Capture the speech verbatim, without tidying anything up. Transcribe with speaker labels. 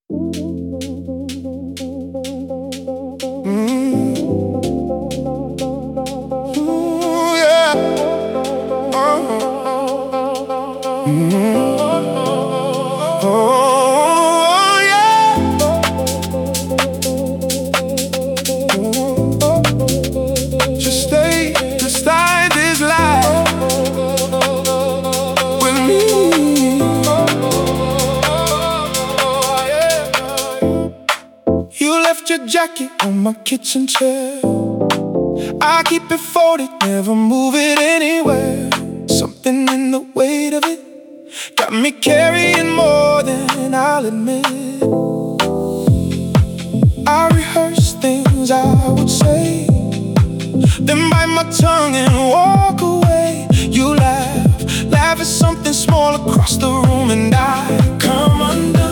Speaker 1: Mm. Ooh, yeah. Uh-huh. Mm. Oh, yeah. Just stay beside this life with me. You left your jacket on my kitchen chair. I keep it folded, never move it anywhere. Something in the weight of it got me carrying more than I'll admit. I rehearse things I would say, then bite my tongue and walk away. You laugh, laugh at something small across the room, and I come undone.